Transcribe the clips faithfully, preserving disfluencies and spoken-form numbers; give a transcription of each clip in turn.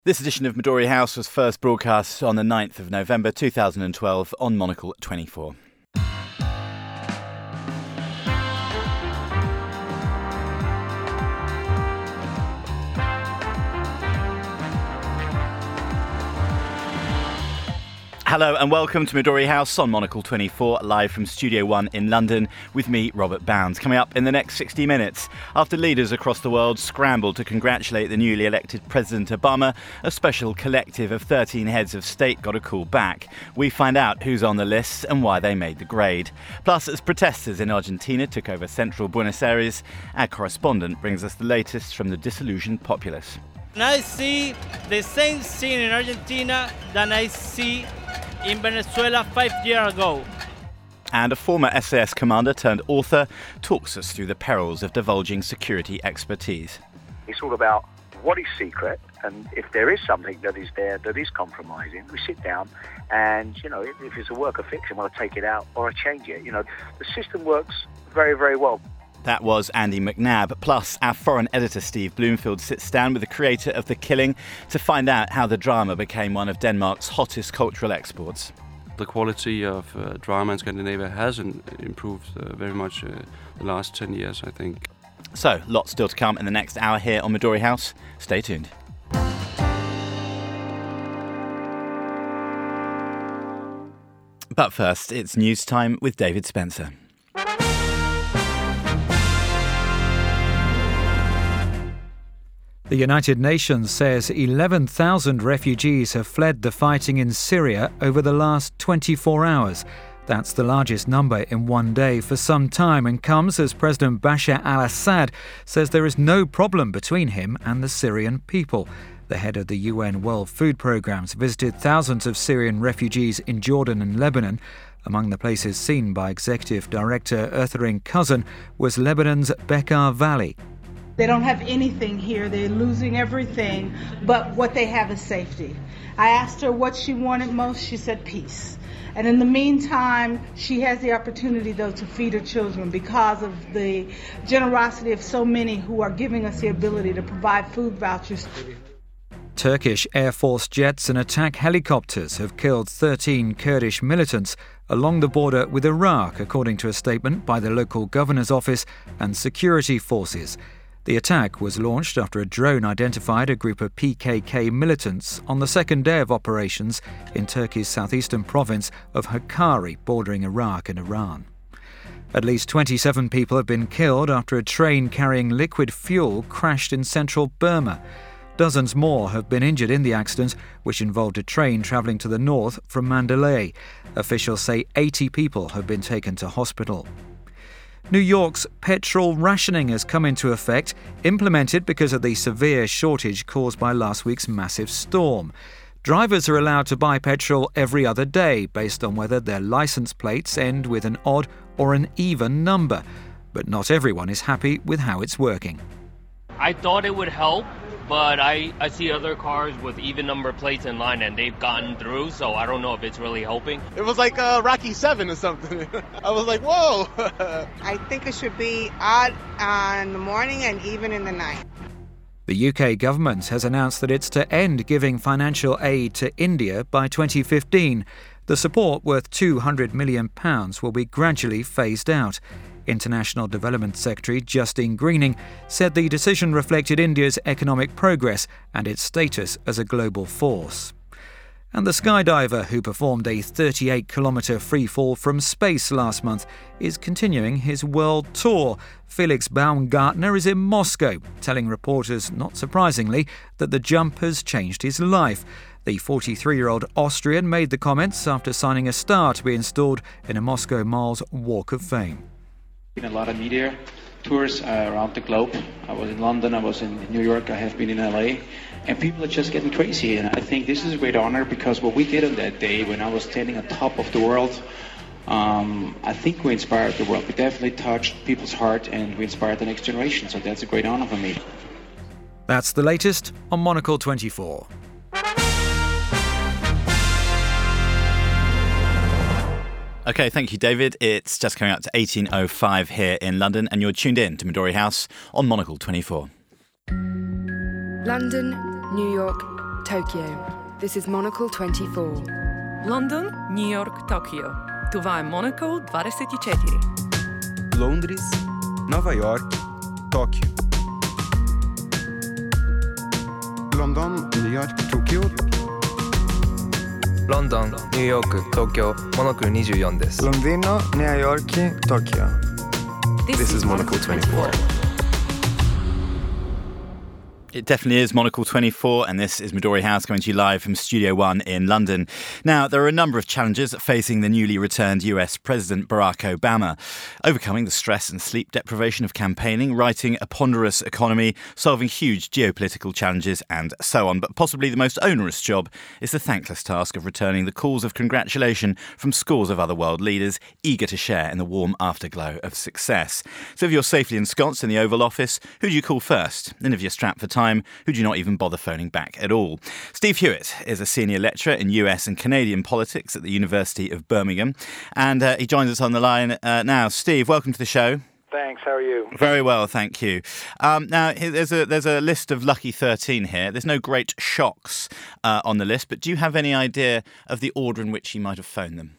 This edition of Midori House was first broadcast on the ninth of November two thousand twelve on Monocle twenty-four. Hello and welcome to Midori House on Monocle twenty-four, live from Studio One in London with me, Robert Bounds. Coming up in the next sixty minutes, after leaders across the world scrambled to congratulate the newly elected President Obama, a special collective of thirteen heads of state got a call back. We find out who's on the list and why they made the grade. Plus, as protesters in Argentina took over central Buenos Aires, our correspondent brings us the latest from the disillusioned populace. And I see the same scene in Argentina than I see in Venezuela five years ago. And a former S A S commander turned author talks us through the perils of divulging security expertise. It's all about what is secret, and if there is something that is there that is compromising, we sit down and, you know, if, if it's a work of fiction, well, I take it out or I change it. You know, the system works very, very well. That was Andy McNabb. Plus, our foreign editor Steve Bloomfield sits down with the creator of The Killing to find out how the drama became one of Denmark's hottest cultural exports. The quality of uh, drama in Scandinavia has in, improved uh, very much uh, the last ten years, I think. So, lots still to come in the next hour here on Midori House. Stay tuned. But first, it's news time with David Spencer. The United Nations says eleven thousand refugees have fled the fighting in Syria over the last twenty-four hours. That's the largest number in one day for some time and comes as President Bashar al-Assad says there is no problem between him and the Syrian people. The head of the U N World Food Programme visited thousands of Syrian refugees in Jordan and Lebanon. Among the places seen by Executive Director Erthering Cousin was Lebanon's Bekaa Valley. They don't have anything here. They're losing everything, but what they have is safety. I asked her what she wanted most. She said peace. And in the meantime, she has the opportunity, though, to feed her children because of the generosity of so many who are giving us the ability to provide food vouchers. Turkish Air Force jets and attack helicopters have killed thirteen Kurdish militants along the border with Iraq, according to a statement by the local governor's office and security forces. The attack was launched after a drone identified a group of P K K militants on the second day of operations in Turkey's southeastern province of Hakkari, bordering Iraq and Iran. At least twenty-seven people have been killed after a train carrying liquid fuel crashed in central Burma. Dozens more have been injured in the accident, which involved a train travelling to the north from Mandalay. Officials say eighty people have been taken to hospital. New York's petrol rationing has come into effect, implemented because of the severe shortage caused by last week's massive storm. Drivers are allowed to buy petrol every other day based on whether their license plates end with an odd or an even number. But not everyone is happy with how it's working. I thought it would help, but I, I see other cars with even number plates in line and they've gotten through, so I don't know if it's really helping. It was like uh, Rocky seven or something. I was like, whoa. I think it should be odd uh, in the morning and even in the night. The U K government has announced that it's to end giving financial aid to India by twenty fifteen. The support, worth two hundred million pounds, will be gradually phased out. International Development Secretary Justine Greening said the decision reflected India's economic progress and its status as a global force. And the skydiver who performed a thirty-eight kilometre freefall from space last month is continuing his world tour. Felix Baumgartner is in Moscow, telling reporters, not surprisingly, that the jump has changed his life. The forty-three-year-old Austrian made the comments after signing a star to be installed in a Moscow Mile's Walk of Fame. Been a lot of media tours uh, around the globe. I was in London, I was in New York, I have been in L A, and people are just getting crazy. And I think this is a great honor because what we did on that day when I was standing on top of the world, um, I think we inspired the world. We definitely touched people's heart and we inspired the next generation. So that's a great honor for me. That's the latest on Monocle twenty-four. OK, thank you, David. It's just coming up to eighteen oh five here in London, and you're tuned in to Midori House on Monocle twenty-four. London, New York, Tokyo. This is Monocle twenty-four. London, New York, Tokyo. Това е Monocle двадесет и четири. Londres, Nova York, Tóquio. London, New York, Tokyo. London, New York, Tokyo. Monocle にじゅうよんです。 Londino, New York, Tokyo. This, This is Monocle twenty-four. It definitely is Monocle twenty-four, and this is Midori House coming to you live from Studio One in London. Now, there are a number of challenges facing the newly returned U S President Barack Obama. Overcoming the stress and sleep deprivation of campaigning, writing a ponderous economy, solving huge geopolitical challenges, and so on. But possibly the most onerous job is the thankless task of returning the calls of congratulation from scores of other world leaders eager to share in the warm afterglow of success. So if you're safely ensconced in the Oval Office, who do you call first? And if you're strapped for time, who do you not even bother phoning back at all? Steve Hewitt is a senior lecturer in U S and Canadian politics at the University of Birmingham, and uh, he joins us on the line uh, now. Steve, welcome to the show. Thanks. How are you? Very well, thank you. Um, now, there's a there's a list of lucky thirteen here. There's no great shocks uh, on the list, but do you have any idea of the order in which you might have phoned them?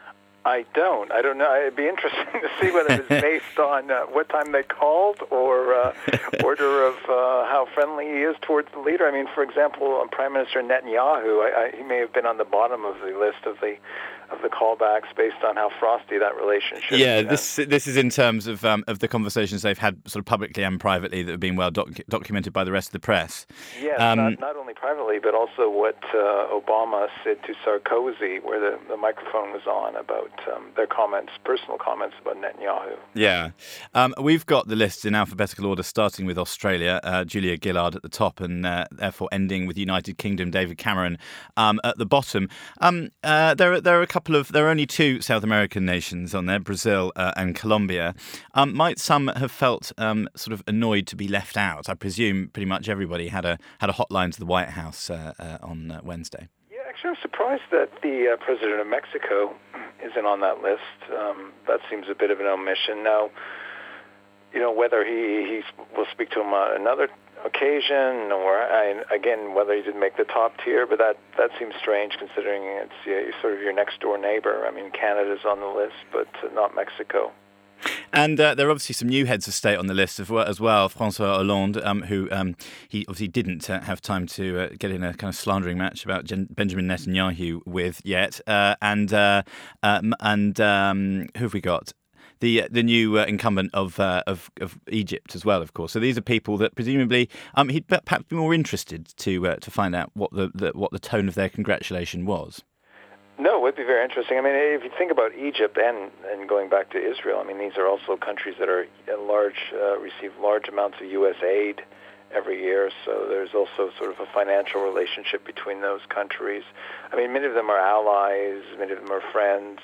I don't. I don't know. It'd be interesting to see whether it's based on uh, what time they called or uh, order of uh, how friendly he is towards the leader. I mean, for example, Prime Minister Netanyahu, I, I, he may have been on the bottom of the list of the of the callbacks based on how frosty that relationship yeah, is. Yeah, this this is in terms of um, of the conversations they've had sort of publicly and privately that have been well doc- documented by the rest of the press. Yes, um, not, not only privately, but also what uh, Obama said to Sarkozy, where the, the microphone was on, about um, their comments, personal comments about Netanyahu. Yeah. Um, we've got the list in alphabetical order, starting with Australia, uh, Julia Gillard at the top, and uh, therefore ending with United Kingdom, David Cameron um, at the bottom. Um, uh, there, are, there are a couple of, there are only two South American nations on there, Brazil uh, and Colombia. Um, might some have felt um, sort of annoyed to be left out? I presume pretty much everybody had a had a hotline to the White House uh, uh, on uh, Wednesday. Yeah, actually, I'm surprised that the uh, president of Mexico isn't on that list. Um, that seems a bit of an omission. Now, you know, whether he, he will speak to him on another occasion, or I, again, whether he didn't make the top tier, but that, that seems strange considering it's yeah, sort of your next door neighbor. I mean, Canada's on the list, but not Mexico. And uh, there are obviously some new heads of state on the list as well. As well. François Hollande, um, who um, he obviously didn't uh, have time to uh, get in a kind of slandering match about Gen- Benjamin Netanyahu with yet. Uh, and uh, um, and um, who have we got? The the new uh, incumbent of, uh, of of Egypt as well, of course. So these are people that presumably um, he'd perhaps be more interested to uh, to find out what the, the what the tone of their congratulation was. No, it would be very interesting. I mean, if you think about Egypt and, and going back to Israel, I mean, these are also countries that are large, uh, receive large amounts of U S aid every year. So there's also sort of a financial relationship between those countries. I mean, many of them are allies, many of them are friends.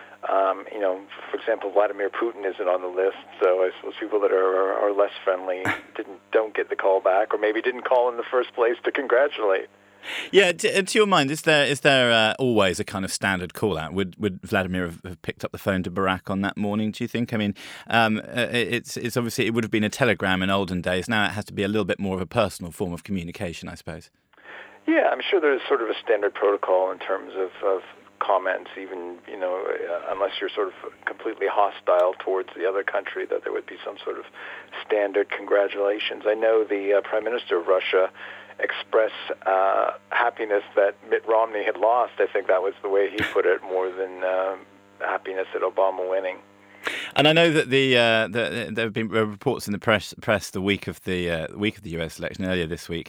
Um, you know, for example, Vladimir Putin isn't on the list, so I suppose people that are, are less friendly didn't don't get the call back, or maybe didn't call in the first place to congratulate. Yeah, to, to your mind, is there is there uh, always a kind of standard call out? Would would Vladimir have, have picked up the phone to Barack on that morning, do you think? I mean, um, it's it's obviously, it would have been a telegram in olden days. Now it has to be a little bit more of a personal form of communication, I suppose. Yeah, I'm sure there's sort of a standard protocol in terms of, of comments, even, you know, uh, unless you're sort of completely hostile towards the other country, that there would be some sort of standard congratulations. I know the uh, Prime Minister of Russia express uh, happiness that Mitt Romney had lost. I think that was the way he put it, more than uh, happiness at Obama winning. And I know that the, uh, the there have been reports in the press press the week of the uh, week of the U S election earlier this week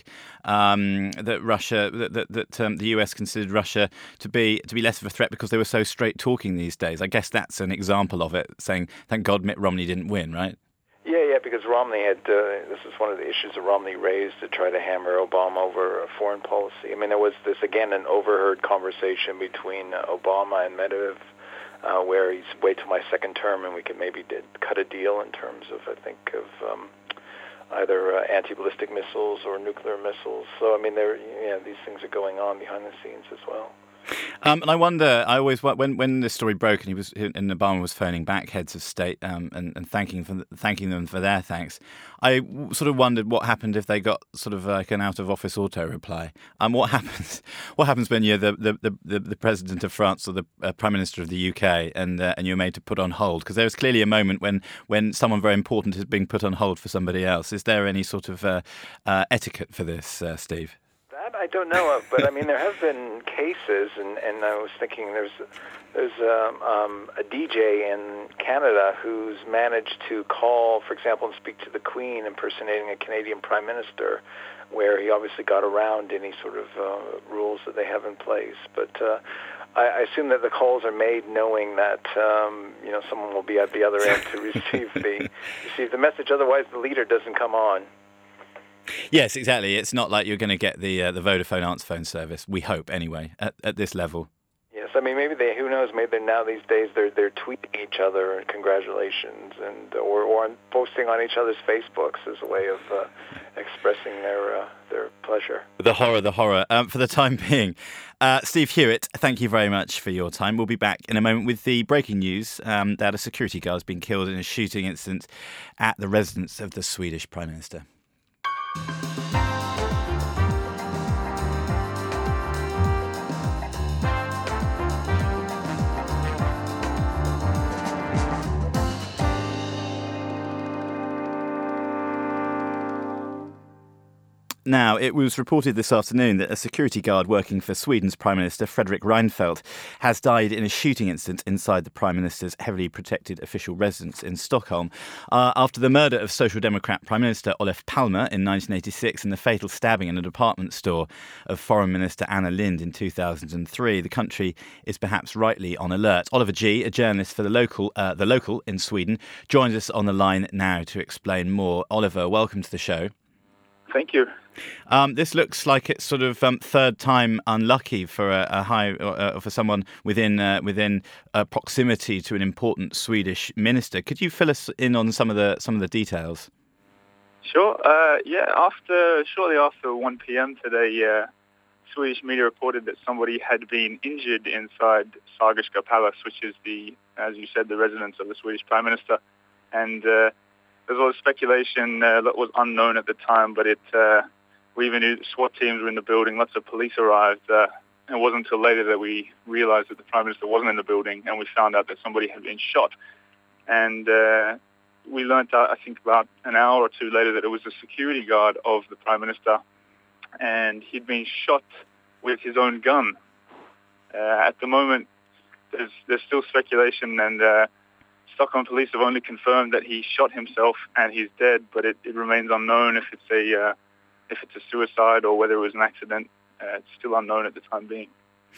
um, that Russia that that, that um, the U S considered Russia to be to be less of a threat because they were so straight talking these days. I guess that's an example of it, saying thank God Mitt Romney didn't win, right? Yeah, yeah, because Romney had, uh, this is one of the issues that Romney raised to try to hammer Obama over a foreign policy. I mean, there was this, again, an overheard conversation between uh, Obama and Medvedev, uh, where he's, wait till my second term and we can maybe did, cut a deal in terms of, I think, of um, either uh, anti-ballistic missiles or nuclear missiles. So, I mean, there, yeah, these things are going on behind the scenes as well. Um, and I wonder, I always, when when this story broke and he was and Obama was phoning back heads of state um, and, and thanking for, thanking them for their thanks, I w- sort of wondered what happened if they got sort of like an out of office auto reply. Um, what happens? What happens when you're the the, the, the president of France or the uh, prime minister of the U K and uh, and you're made to put on hold? Because there was clearly a moment when when someone very important is being put on hold for somebody else. Is there any sort of uh, uh, etiquette for this, uh, Steve? That I don't know of, but I mean there have been cases, and, and I was thinking there's there's um, um, a D J in Canada who's managed to call, for example, and speak to the Queen, impersonating a Canadian Prime Minister, where he obviously got around any sort of uh, rules that they have in place. But uh, I, I assume that the calls are made knowing that um, you know someone will be at the other end to receive the receive the message. Otherwise, the leader doesn't come on. Yes, exactly. It's not like you're going to get the uh, the Vodafone answer phone service. We hope, anyway, at, at this level. Yes, I mean maybe they. Who knows? Maybe they're, now these days they're they're tweeting each other congratulations, and or or on, posting on each other's Facebooks as a way of uh, expressing their uh, their pleasure. The horror, the horror. Um, for the time being, uh, Steve Hewitt, thank you very much for your time. We'll be back in a moment with the breaking news um, that a security guard has been killed in a shooting incident at the residence of the Swedish Prime Minister. Now, it was reported this afternoon that a security guard working for Sweden's Prime Minister, Fredrik Reinfeldt, has died in a shooting incident inside the Prime Minister's heavily protected official residence in Stockholm uh, after the murder of Social Democrat Prime Minister Olof Palme in nineteen eighty-six and the fatal stabbing in a department store of Foreign Minister Anna Lindh in two thousand three. The country is perhaps rightly on alert. Oliver Gee, a journalist for the local, uh, the local in Sweden, joins us on the line now to explain more. Oliver, welcome to the show. Thank you. Um, this looks like it's sort of um, third time unlucky for a, a high uh, for someone within uh, within uh, proximity to an important Swedish minister. Could you fill us in on some of the some of the details? Sure. Uh, yeah. After shortly after one p.m. today, uh, Swedish media reported that somebody had been injured inside Sagerska Palace, which is the, as you said, the residence of the Swedish Prime Minister, and uh, there's a lot of speculation uh, that was unknown at the time, but it. Uh, We even knew SWAT teams were in the building. Lots of police arrived. Uh, it wasn't until later that we realized that the Prime Minister wasn't in the building, and we found out that somebody had been shot. And uh, we learned out, I think, about an hour or two later that it was a security guard of the Prime Minister, and he'd been shot with his own gun. Uh, at the moment, there's, there's still speculation, and uh, Stockholm police have only confirmed that he shot himself and he's dead, but it, it remains unknown if it's a... Uh, if it's a suicide or whether it was an accident. Uh, it's still unknown at the time being.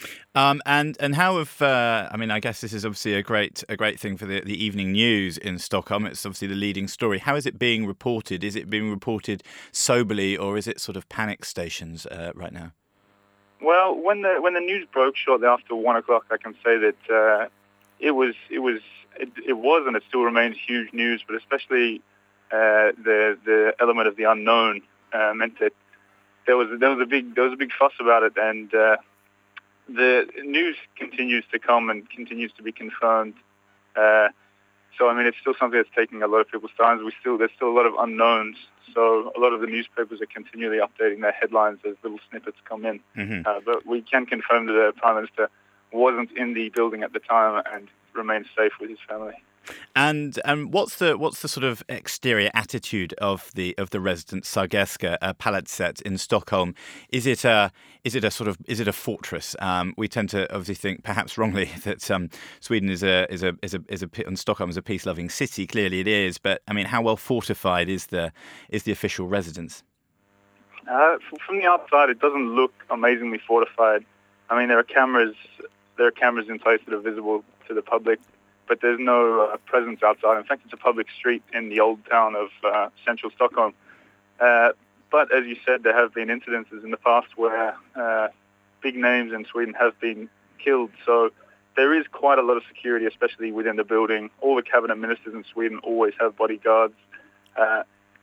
Um, and and how have uh, I mean, I guess this is obviously a great a great thing for the, the evening news in Stockholm. It's obviously the leading story. How is it being reported? Is it being reported soberly, or is it sort of panic stations uh, right now? Well, when the when the news broke shortly after one o'clock, I can say that uh, it was it was it, it was and it still remains huge news. But especially uh, the the element of the unknown. Uh, meant that there was there was a big there was a big fuss about it, and uh, the news continues to come and continues to be confirmed. Uh, so I mean, it's still something that's taking a lot of people's time. We still there's still a lot of unknowns. So a lot of the newspapers are continually updating their headlines as little snippets come in. Mm-hmm. Uh, but we can confirm that the Prime Minister wasn't in the building at the time and remains safe with his family. And and what's the what's the sort of exterior attitude of the of the resident Sagerska uh, Palatset in Stockholm? Is it a is it a sort of is it a fortress? Um, we tend to obviously think, perhaps wrongly, that um, Sweden is a is a is a is a and Stockholm is a peace-loving city. Clearly, it is. But I mean, how well fortified is the is the official residence? Uh, from the outside, it doesn't look amazingly fortified. I mean, there are cameras there are cameras in place that are visible to the public. But there's no uh, presence outside. In fact, it's a public street in the old town of uh, central Stockholm. Uh, but as you said, there have been incidences in the past where uh, big names in Sweden have been killed. So there is quite a lot of security, especially within the building. All the cabinet ministers in Sweden always have bodyguards. Uh,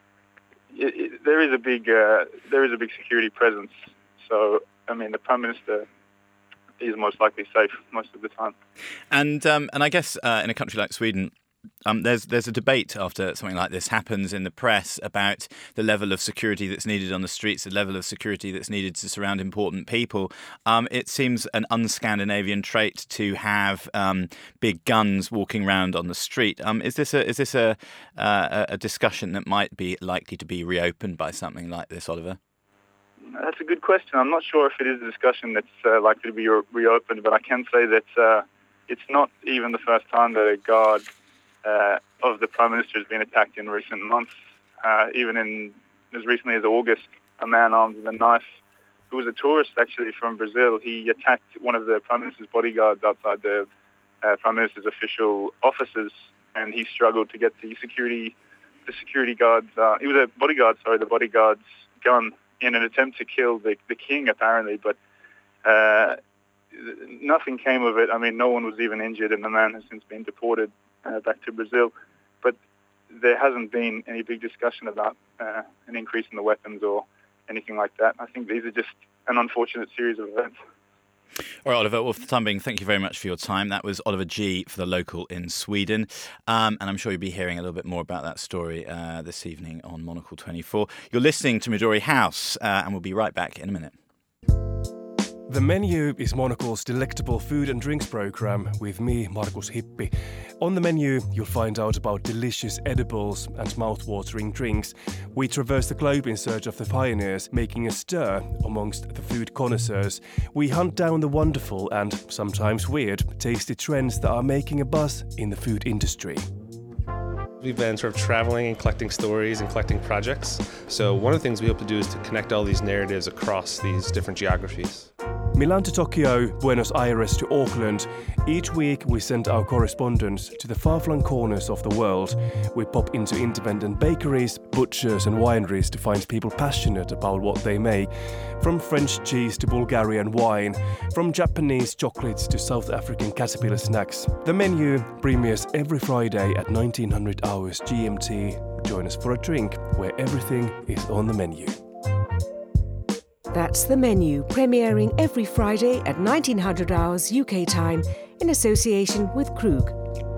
it, it, there is a big uh, there is a big security presence. So I mean, the Prime Minister is most likely safe most of the time. And um, and I guess uh, in a country like Sweden, Um, there's there's a debate after something like this happens in the press about the level of security that's needed on the streets, the level of security that's needed to surround important people. Um, it seems an un-Scandinavian trait to have um, big guns walking around on the street. Um, is this a is this a, uh, a discussion that might be likely to be reopened by something like this, Oliver? That's a good question. I'm not sure if it is a discussion that's uh, likely to be re- reopened, but I can say that uh, it's not even the first time that a guard Uh, of the Prime Minister has been attacked in recent months. Uh, even in as recently as August, a man armed with a knife, who was a tourist actually from Brazil, he attacked one of the Prime Minister's bodyguards outside the uh, Prime Minister's official offices, and he struggled to get the security, the security guards. Uh, he was a bodyguard, sorry, the bodyguard's gun in an attempt to kill the the king, apparently, but uh, nothing came of it. I mean, no one was even injured, and the man has since been deported Uh, back to Brazil, but there hasn't been any big discussion about uh, an increase in the weapons or anything like that. I think these are just an unfortunate series of events. All right, Oliver, well, for the time being, thank you very much for your time. That was Oliver G. for The Local in Sweden. Um, and I'm sure you'll be hearing a little bit more about that story uh, this evening on Monocle twenty-four. You're listening to Midori House, uh, and we'll be right back in a minute. The Menu is Monocle's delectable food and drinks program with me, Markus Hippi. On the menu, you'll find out about delicious edibles and mouth-watering drinks. We traverse the globe in search of the pioneers, making a stir amongst the food connoisseurs. We hunt down the wonderful and sometimes weird tasty trends that are making a buzz in the food industry. We've been sort of traveling and collecting stories and collecting projects. So one of the things we hope to do is to connect all these narratives across these different geographies. Milan to Tokyo, Buenos Aires to Auckland. Each week we send our correspondents to the far-flung corners of the world. We pop into independent bakeries, butchers and wineries to find people passionate about what they make. From French cheese to Bulgarian wine, from Japanese chocolates to South African caterpillar snacks. The Menu premieres every Friday at nineteen hundred hours G M T. Join us for a drink where everything is on the menu. That's The Menu, premiering every Friday at nineteen hundred hours U K time in association with Krug.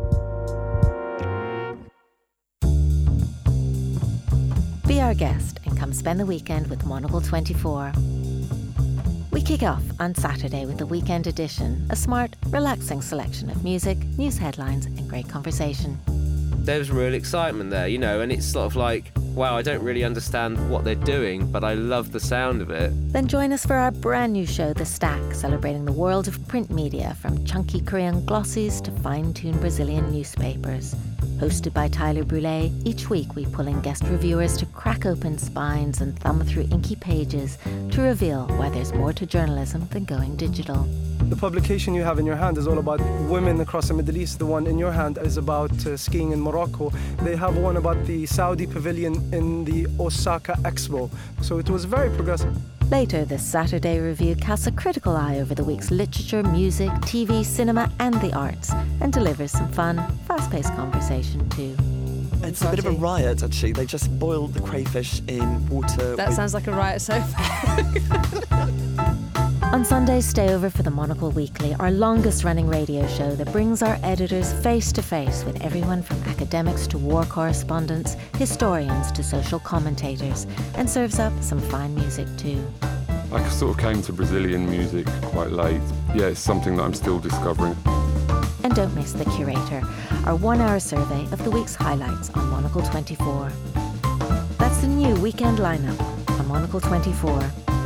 Be our guest and come spend the weekend with Monocle twenty-four. We kick off on Saturday with the Weekend Edition, a smart, relaxing selection of music, news headlines and great conversation. There's real excitement there, you know, and it's sort of like, wow, I don't really understand what they're doing, but I love the sound of it. Then join us for our brand new show, The Stack, celebrating the world of print media, from chunky Korean glossies to fine-tuned Brazilian newspapers. Hosted by Tyler Brûlé, each week we pull in guest reviewers to crack open spines and thumb through inky pages to reveal why there's more to journalism than going digital. The publication you have in your hand is all about women across the Middle East. The one in your hand is about uh, skiing in Morocco. They have one about the Saudi pavilion in the Osaka Expo. So it was very progressive. Later this Saturday, Review casts a critical eye over the week's literature, music, T V, cinema and the arts, and delivers some fun, fast-paced conversation too. It's a bit of a riot, actually. They just boiled the crayfish in water. That with... sounds like a riot so far. On Sundays, stay over for the Monocle Weekly, our longest-running radio show that brings our editors face-to-face with everyone from academics to war correspondents, historians to social commentators, and serves up some fine music too. I sort of came to Brazilian music quite late. Yeah, it's something that I'm still discovering. And don't miss The Curator, our one-hour survey of the week's highlights on Monocle twenty-four. That's the new weekend lineup on Monocle twenty-four.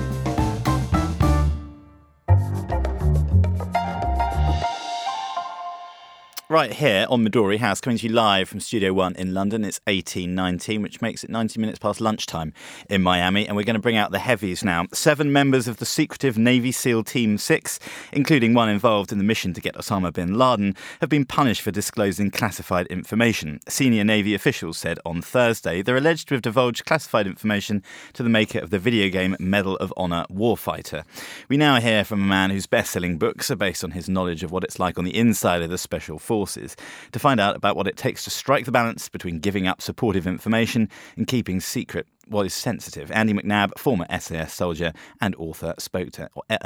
Right here on Midori House, coming to you live from Studio One in London. It's eighteen nineteen, which makes it ninety minutes past lunchtime in Miami. And we're going to bring out the heavies now. Seven members of the secretive Navy SEAL Team six, including one involved in the mission to get Osama bin Laden, have been punished for disclosing classified information. Senior Navy officials said on Thursday they're alleged to have divulged classified information to the maker of the video game Medal of Honor Warfighter. We now hear from a man whose best-selling books are based on his knowledge of what it's like on the inside of the Special Forces. To find out about what it takes to strike the balance between giving up supportive information and keeping secret what is sensitive, Andy McNabb, former S A S soldier and author, spoke to uh,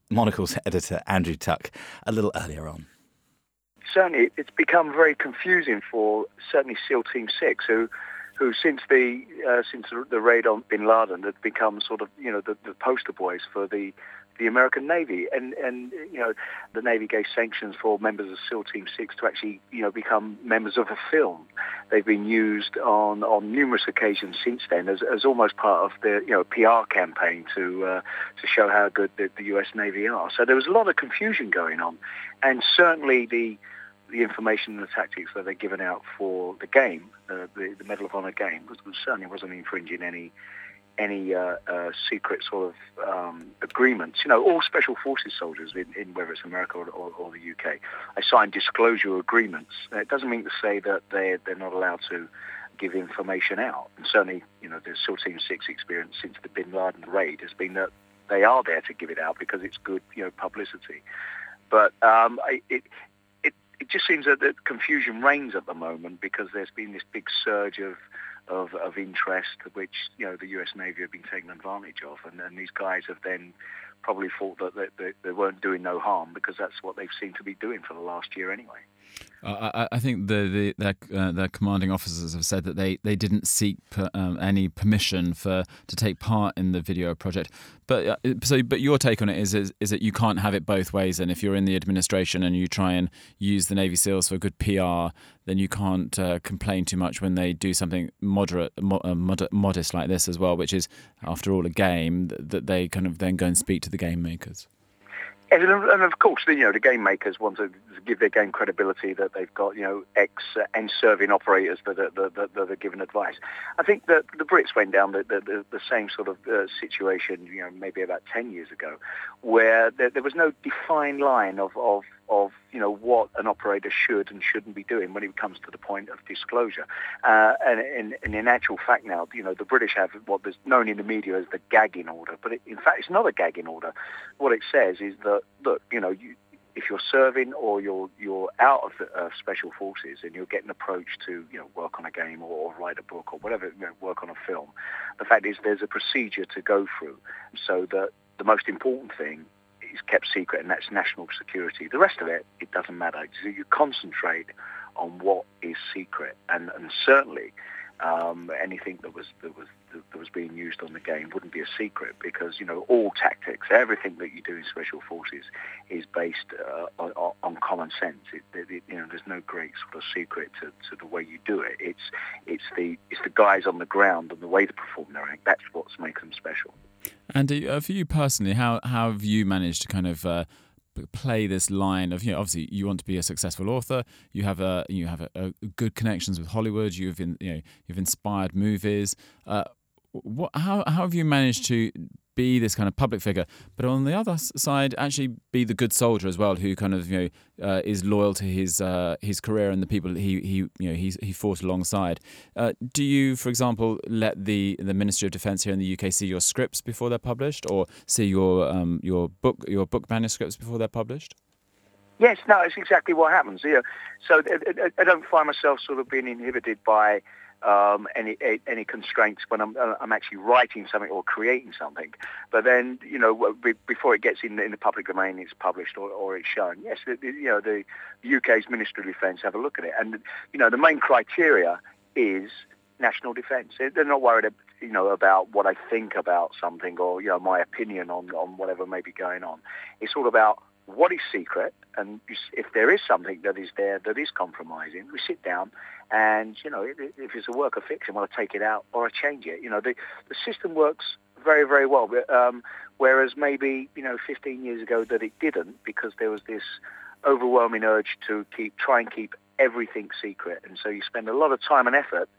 Monocle's editor Andrew Tuck a little earlier on. Certainly, it's become very confusing for certainly SEAL Team Six, who, who since the uh, since the raid on Bin Laden had become sort of you know the, the poster boys for the the American Navy, and and you know the Navy gave sanctions for members of SEAL Team Six to actually you know become members of a film. They've been used on, on numerous occasions since then as, as almost part of the you know P R campaign to uh, to show how good the, the U S Navy are. So there was a lot of confusion going on, and certainly the the information and the tactics that they're given out for the game, uh, the the Medal of Honor game, was, was certainly wasn't infringing any. any uh, uh, secret sort of um, agreements. You know, all Special Forces soldiers, in, in whether it's America or, or, or the U K, they sign disclosure agreements. Now, it doesn't mean to say that they're, they're not allowed to give information out. And certainly, you know, the SEAL Team six experience since the Bin Laden raid has been that they are there to give it out because it's good, you know, publicity. But um, it, it, it just seems that the confusion reigns at the moment because there's been this big surge of Of, of interest, which you know the U S Navy have been taking advantage of, and then these guys have then probably thought that they, they, they weren't doing no harm because that's what they've seemed to be doing for the last year anyway. Uh, I, I think the, the their, uh, their commanding officers have said that they, they didn't seek per, um, any permission for to take part in the video project. But uh, so, but your take on it is, is is that you can't have it both ways. And if you're in the administration and you try and use the Navy SEALs for good P R, then you can't uh, complain too much when they do something moderate, mo- uh, mod- modest like this as well, which is, after all, a game that, that they kind of then go and speak to the game makers. And, and of course, you know, the game makers want to give their game credibility that they've got, you know, ex and serving operators that are, that, that are giving advice. I think that the Brits went down the, the, the same sort of uh, situation, you know, maybe about ten years ago, where there, there was no defined line of, of, of, you know, what an operator should and shouldn't be doing when it comes to the point of disclosure. Uh, and, and, and in actual fact now, you know, the British have what is known in the media as the gagging order, but it, in fact it's not a gagging order. What it says is that, look, you know, you, if you're serving or you're you're out of the uh, Special Forces and you're getting approached to, you know, work on a game or, or write a book or whatever, you know, work on a film, the fact is there's a procedure to go through so that the most important thing is kept secret, and that's national security. The rest of it, it doesn't matter. So you concentrate on what is secret, and, and certainly um, anything that was that was that was being used on the game wouldn't be a secret because you know all tactics, everything that you do in Special Forces is based uh, on, on common sense. It, it, you know, there's no great sort of secret to, to the way you do it. It's it's the it's the guys on the ground and the way they perform their act. That's what makes them special. Andy, uh, for you personally, how, how have you managed to kind of uh, play this line of, you know, obviously you want to be a successful author, you have a you have a, a good connections with Hollywood, you've in, you know you've inspired movies. Uh, what how how have you managed to be this kind of public figure, but on the other side, actually be the good soldier as well, who kind of you know uh, is loyal to his uh, his career and the people he he you know he's he fought alongside. Uh, do you, for example, let the the Ministry of Defence here in the U K see your scripts before they're published, or see your um your book your book manuscripts before they're published? Yes, no, it's exactly what happens. Yeah, so I don't find myself sort of being inhibited by Um, any any constraints when I'm I'm actually writing something or creating something, but then you know before it gets in in the public domain, it's published or, or it's shown. Yes, the, the, you know the U K's Ministry of Defence have a look at it, and you know the main criteria is national defence. They're not worried, you know, about what I think about something or you know my opinion on on whatever may be going on. It's all about what is secret, and if there is something that is there that is compromising, we sit down and, you know, if it's a work of fiction, well, I take it out or I change it. You know, the, the system works very, very well, but, um, whereas maybe, you know, fifteen years ago that it didn't because there was this overwhelming urge to keep try and keep everything secret. And so you spend a lot of time and effort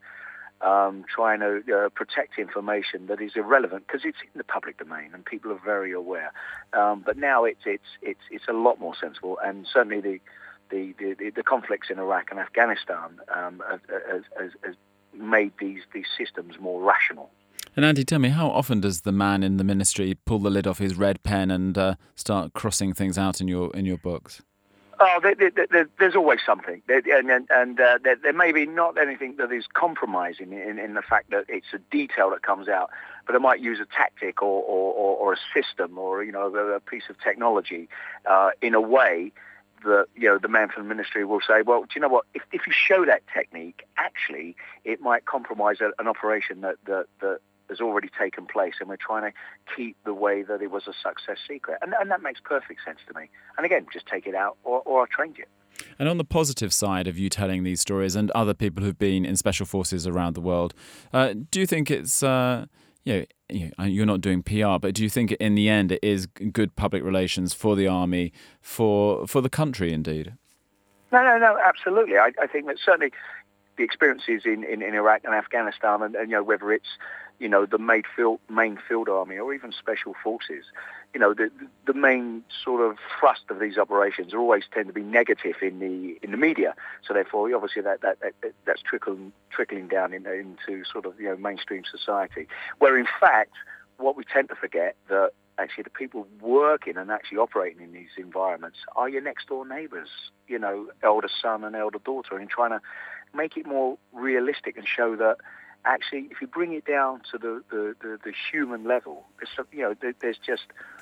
Um, trying to uh, protect information that is irrelevant because it's in the public domain and people are very aware. Um, but now it's it's it's it's a lot more sensible, and certainly the the, the, the conflicts in Iraq and Afghanistan um, has, has, has made these these systems more rational. And Andy, tell me, how often does the man in the ministry pull the lid off his red pen and uh, start crossing things out in your in your books? Oh, there, there, there, there's always something, there, and, and, and uh, there, there may be not anything that is compromising in, in the fact that it's a detail that comes out, but they might use a tactic or, or, or, or a system or, you know, a piece of technology uh, in a way that, you know, the man from the ministry will say, well, do you know what, if, if you show that technique, actually, it might compromise a, an operation that, that, that has already taken place, and we're trying to keep the way that it was a success secret. And, and that makes perfect sense to me. And again, just take it out or, or I'll change it. And on the positive side of you telling these stories and other people who've been in special forces around the world, uh, do you think it's, uh, you know, you're not doing P R, but do you think in the end it is good public relations for the army, for for the country indeed? No, no, no, absolutely. I, I think that certainly the experiences in, in, in Iraq and Afghanistan, and, and you know, whether it's, you know, the main field, main field army or even special forces, you know, the the main sort of thrust of these operations are always tend to be negative in the in the media. So therefore, obviously, that that, that that's trickling trickling down in, into sort of, you know, mainstream society. Where in fact, what we tend to forget that actually the people working and actually operating in these environments are your next door neighbours. You know, elder son and elder daughter, and trying to make it more realistic and show that. Actually, if you bring it down to the, the, the, the human level, there's, you know, there, there's just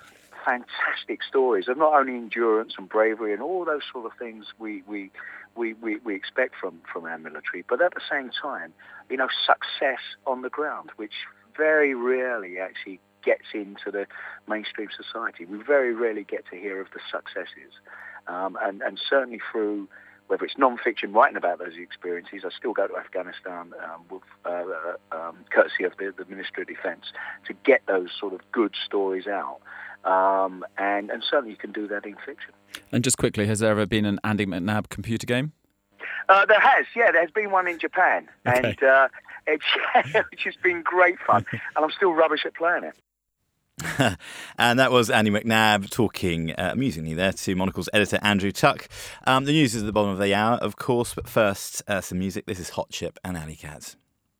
fantastic stories of not only endurance and bravery and all those sort of things we we, we, we, we expect from, from our military, but at the same time, you know, success on the ground, which very rarely actually gets into the mainstream society. We very rarely get to hear of the successes, um, and, and certainly through whether it's non-fiction writing about those experiences. I still go to Afghanistan um, with uh, um, courtesy of the, the Ministry of Defence to get those sort of good stories out. Um, and, and certainly you can do that in fiction. And just quickly, has there ever been an Andy McNab computer game? Uh, there has, yeah. There's been one in Japan. Okay. And uh, it's, which has been great fun. And I'm still rubbish at playing it. And that was Andy McNab talking uh, amusingly there to Monocle's editor Andrew Tuck. Um, the news is at the bottom of the hour, of course, but first uh, some music. This is Hot Chip and Alley Cats.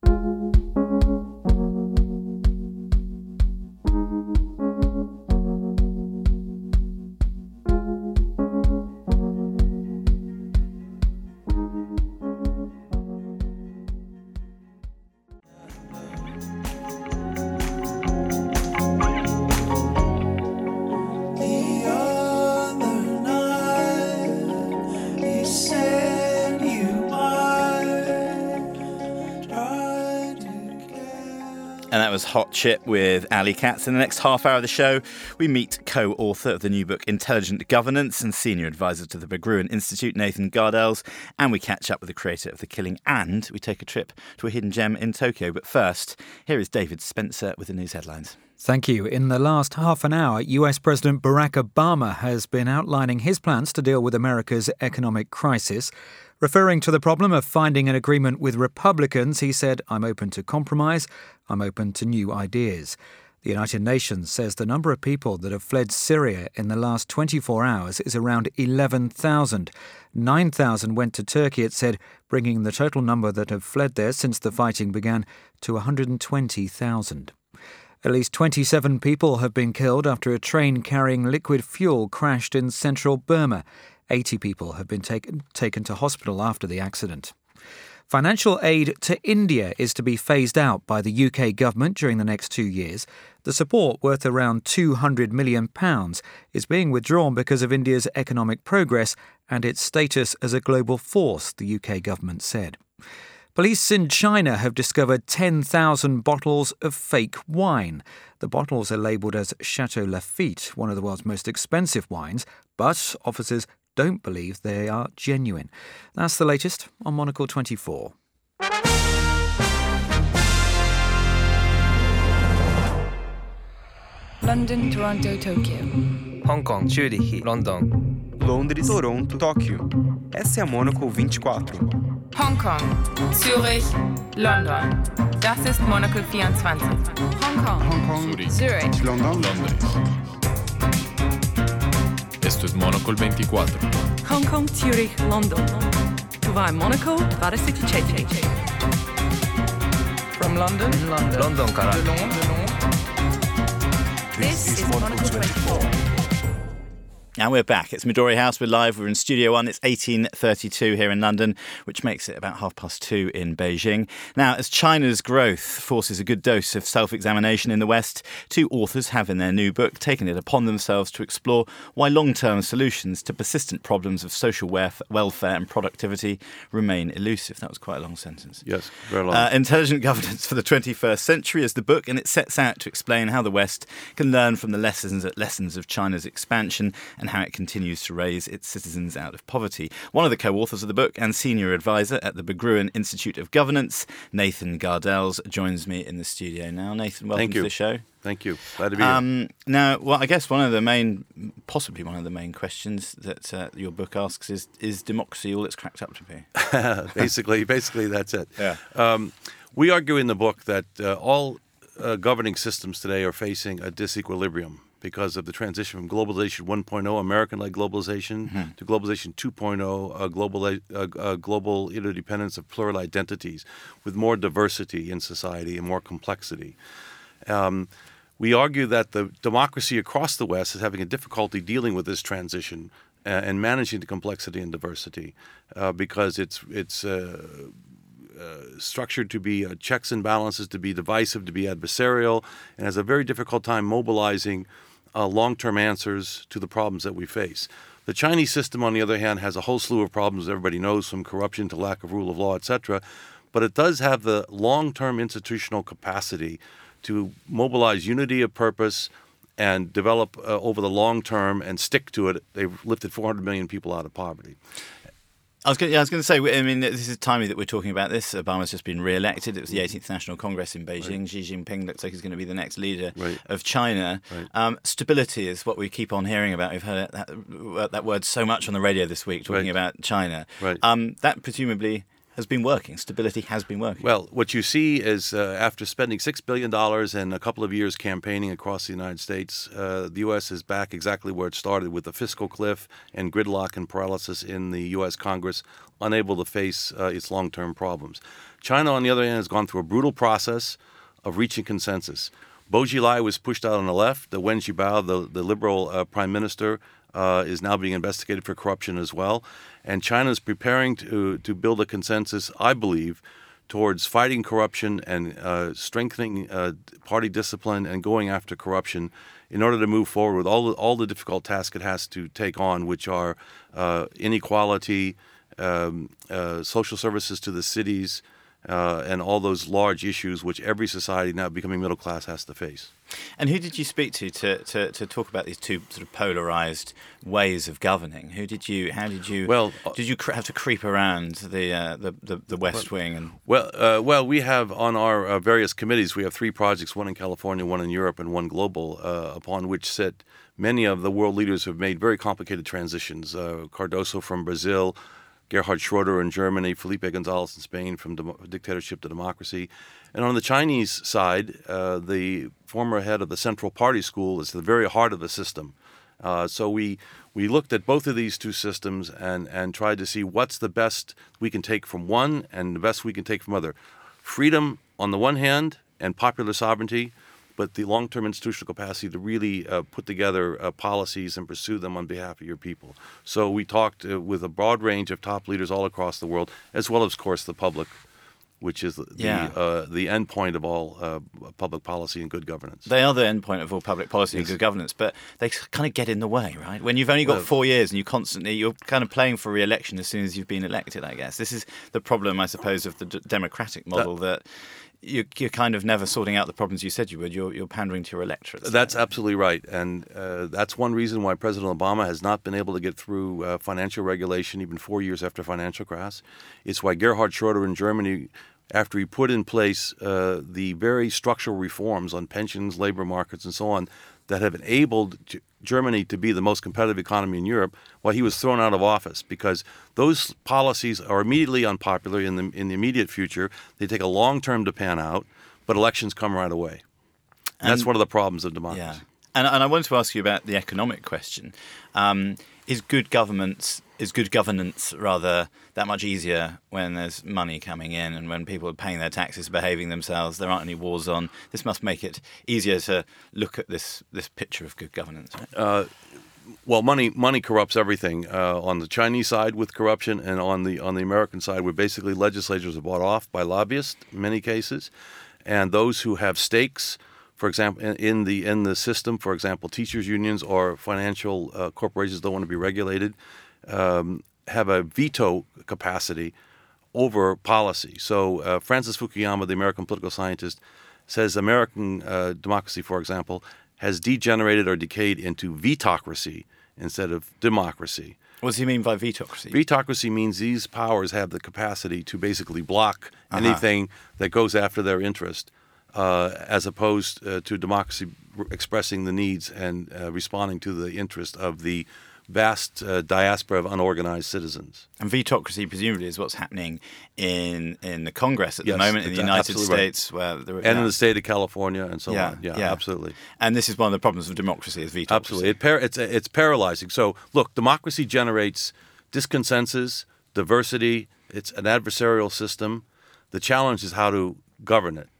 And that was Hot Chip with Alley Cats. In the next half hour of the show, we meet co-author of the new book Intelligent Governance and senior advisor to the Berggruen Institute, Nathan Gardels. And we catch up with the creator of The Killing, and we take a trip to a hidden gem in Tokyo. But first, here is David Spencer with the news headlines. Thank you. In the last half an hour, U S President Barack Obama has been outlining his plans to deal with America's economic crisis. Referring to the problem of finding an agreement with Republicans, he said, "I'm open to compromise. I'm open to new ideas." The United Nations says the number of people that have fled Syria in the last twenty-four hours is around eleven thousand. nine thousand went to Turkey, it said, bringing the total number that have fled there since the fighting began to one hundred twenty thousand. At least twenty-seven people have been killed after a train carrying liquid fuel crashed in central Burma. eighty people have been taken, taken to hospital after the accident. Financial aid to India is to be phased out by the U K government during the next two years. The support, worth around two hundred million pounds, is being withdrawn because of India's economic progress and its status as a global force, the U K government said. Police in China have discovered ten thousand bottles of fake wine. The bottles are labelled as Chateau Lafite, one of the world's most expensive wines, but officers don't believe they are genuine. That's the latest on Monocle twenty-four. London, Toronto, Tokyo. Hong Kong, Zurich, London. Londres, Toronto, Tóquio. Essa é a Monocle vinte e quatro. Hong Kong, Zürich, London. Das ist Monocle vierundzwanzig. Hong Kong, Hong Kong, Zurich, Zurich. London, Londres. Esto es Monocle veinticuatro. Hong Kong, Zurich, London. Tu vai Monocle dvadsiť šesť. From London, London. Londonから This is Monocle twenty-four. And we're back. It's Midori House. We're live. We're in Studio One. It's eighteen thirty-two here in London, which makes it about half past two in Beijing. Now, as China's growth forces a good dose of self-examination in the West, two authors have in their new book taken it upon themselves to explore why long-term solutions to persistent problems of social welfare and productivity remain elusive. That was quite a long sentence. Yes, very long. Uh, Intelligent Governance for the twenty-first Century is the book, and it sets out to explain how the West can learn from the lessons lessons of China's expansion and how it continues to raise its citizens out of poverty. One of the co-authors of the book and senior advisor at the Berggruen Institute of Governance, Nathan Gardels, joins me in the studio now. Nathan, welcome Thank you. to the show. Thank you. Glad to be um, here. Now, well, I guess one of the main, possibly one of the main questions that uh, your book asks is, is democracy all it's cracked up to be? basically, basically that's it. Yeah. Um, we argue in the book that uh, all uh, governing systems today are facing a disequilibrium because of the transition from globalization one point oh, American-led globalization, mm-hmm. to globalization two point oh, a global, uh, uh, global interdependence of plural identities with more diversity in society and more complexity. Um, we argue that the democracy across the West is having a difficulty dealing with this transition uh, and managing the complexity and diversity uh, because it's it's uh, uh, structured to be uh, checks and balances, to be divisive, to be adversarial, and has a very difficult time mobilizing uh, long-term answers to the problems that we face. The Chinese system, on the other hand, has a whole slew of problems everybody knows, from corruption to lack of rule of law, et cetera. But it does have the long-term institutional capacity to mobilize unity of purpose and develop uh, over the long term and stick to it. They've lifted four hundred million people out of poverty. I was going, yeah, I was going to say, I mean, this is timely that we're talking about this. Obama's just been re-elected. It was the eighteenth National Congress in Beijing. Right. Xi Jinping looks like he's going to be the next leader right. of China. Right. Um, stability is what we keep on hearing about. We've heard that, that word so much on the radio this week, talking right. about China. Right. Um, that presumably has been working. Stability has been working. Well, what you see is uh, after spending six billion dollars and a couple of years campaigning across the United States, uh, the U S is back exactly where it started, with a fiscal cliff and gridlock and paralysis in the U S Congress, unable to face uh, its long-term problems. China, on the other hand, has gone through a brutal process of reaching consensus. Bo Xilai was pushed out on the left. The Wen Jiabao, the, the liberal uh, prime minister, uh, is now being investigated for corruption as well. And China is preparing to to build a consensus, I believe, towards fighting corruption and uh, strengthening uh, party discipline and going after corruption in order to move forward with all the, all the difficult tasks it has to take on, which are uh, inequality, um, uh, social services to the cities, uh, and all those large issues which every society now becoming middle class has to face. And who did you speak to to, to to talk about these two sort of polarized ways of governing? Who did you? How did you? Well, did you cr- have to creep around the uh, the, the the West well, Wing? And well, uh, well, we have on our uh, various committees. We have three projects: one in California, one in Europe, and one global, uh, upon which sit many of the world leaders who have made very complicated transitions. Uh, Cardoso from Brazil, Gerhard Schroeder in Germany, Felipe Gonzalez in Spain, from dem- dictatorship to democracy. And on the Chinese side, uh, the former head of the Central Party School is the very heart of the system. Uh, so we we looked at both of these two systems and, and tried to see what's the best we can take from one and the best we can take from other. Freedom on the one hand and popular sovereignty, but the long-term institutional capacity to really uh, put together uh, policies and pursue them on behalf of your people. So we talked uh, with a broad range of top leaders all across the world, as well as, of course, the public, which is the yeah. uh, the end point of all uh, public policy and good governance. They are the end point of all public policy yes. and good governance, but they kind of get in the way, right? When you've only got well, four years and you constantly, you're kind of playing for re-election as soon as you've been elected, I guess. This is the problem, I suppose, of the d- democratic model that... that You're, you're kind of never sorting out the problems you said you would. You're, you're pandering to your electorate. That's so. absolutely right. And uh, that's one reason why President Obama has not been able to get through uh, financial regulation even four years after financial crash. It's why Gerhard Schroeder in Germany, after he put in place uh, the very structural reforms on pensions, labor markets, and so on, that have enabled G- Germany to be the most competitive economy in Europe, well, he was thrown out of office because those policies are immediately unpopular in the in the immediate future. They take a long term to pan out, but elections come right away. And, and that's one of the problems of democracy. Yeah. And, and I wanted to ask you about the economic question. Um, is good government, is good governance rather that much easier when there's money coming in and when people are paying their taxes, behaving themselves, there aren't any wars on? This must make it easier to look at this this picture of good governance, right? Uh, well, money money corrupts everything. Uh, on the Chinese side with corruption, and on the on the American side, where basically legislatures are bought off by lobbyists in many cases, and those who have stakes, for example, in, in the in the system, for example, teachers unions or financial uh, corporations don't want to be regulated, um, have a veto capacity over policy. So uh, Francis Fukuyama, the American political scientist, says American uh, democracy, for example, has degenerated or decayed into vetocracy instead of democracy. What does he mean by vetocracy? Vetocracy means these powers have the capacity to basically block Uh-huh. anything that goes after their interest, uh, as opposed uh, to democracy r- expressing the needs and uh, responding to the interest of the vast uh, diaspora of unorganized citizens. And vetocracy presumably is what's happening in in the Congress at Yes, the moment in the it's United absolutely right. States, where there, And yeah. in the state of California and so yeah, on. Yeah, absolutely. And this is one of the problems of democracy is vetocracy. Absolutely. It par- it's, it's paralyzing. So, look, democracy generates disconsensus, diversity. It's an adversarial system. The challenge is how to govern it.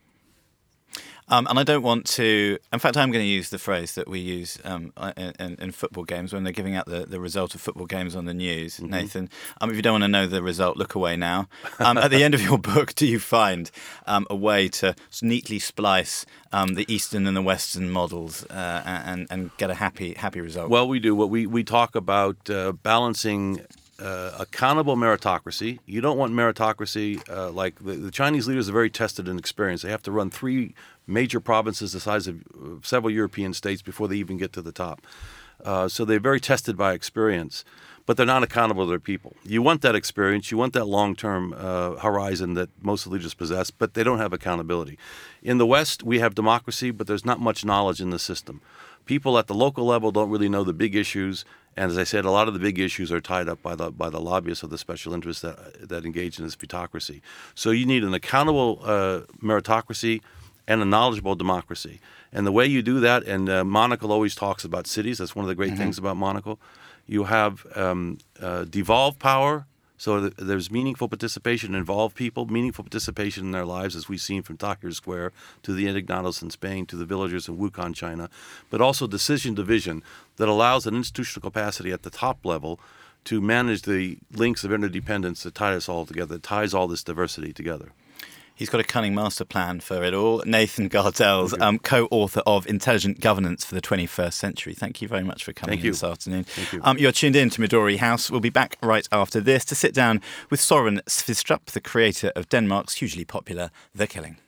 Um, and I don't want to... In fact, I'm going to use the phrase that we use um, in, in, in football games when they're giving out the, the result of football games on the news, Mm-hmm. Nathan. Um, if you don't want to know the result, look away now. Um, at the end of your book, do you find um, a way to neatly splice um, the Eastern and the Western models uh, and, and get a happy happy result? Well, we do. What we, we talk about uh, balancing uh, accountable meritocracy. You don't want meritocracy uh, like the, the Chinese leaders are very tested and experienced. They have to run three major provinces the size of uh, several European states before they even get to the top. Uh, so they're very tested by experience, but they're not accountable to their people. You want that experience, you want that long-term uh, horizon that most leaders possess, but they don't have accountability. In the West, we have democracy, but there's not much knowledge in the system. People at the local level don't really know the big issues, and as I said, a lot of the big issues are tied up by the by the lobbyists or the special interests that that engage in this vetocracy. So you need an accountable uh, meritocracy and a knowledgeable democracy. And the way you do that, and uh, Monocle always talks about cities, that's one of the great Mm-hmm. things about Monocle, you have um, uh, devolved power, so th- there's meaningful participation, involved people, meaningful participation in their lives, as we've seen from Tahrir Square to the Indignados in Spain to the villagers in Wuhan, China, but also decision division that allows an institutional capacity at the top level to manage the links of interdependence that tie us all together, that ties all this diversity together. He's got a cunning master plan for it all. Nathan Gartels, um, co-author of Intelligent Governance for the twenty-first Century. Thank you very much for coming Thank in you. this afternoon. Thank you. Um, you're tuned in to Midori House. We'll be back right after this to sit down with Søren Svendstrup, the creator of Denmark's hugely popular The Killing.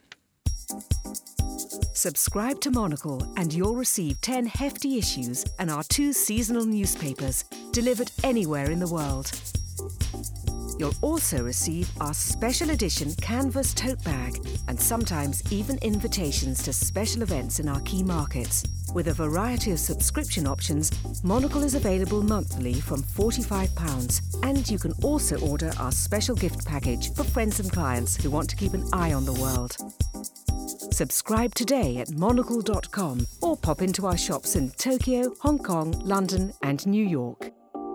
Subscribe to Monocle and you'll receive ten hefty issues and our two seasonal newspapers delivered anywhere in the world. You'll also receive our special edition canvas tote bag and sometimes even invitations to special events in our key markets. With a variety of subscription options, Monocle is available monthly from forty-five pounds, and you can also order our special gift package for friends and clients who want to keep an eye on the world. Subscribe today at monocle dot com or pop into our shops in Tokyo, Hong Kong, London and New York.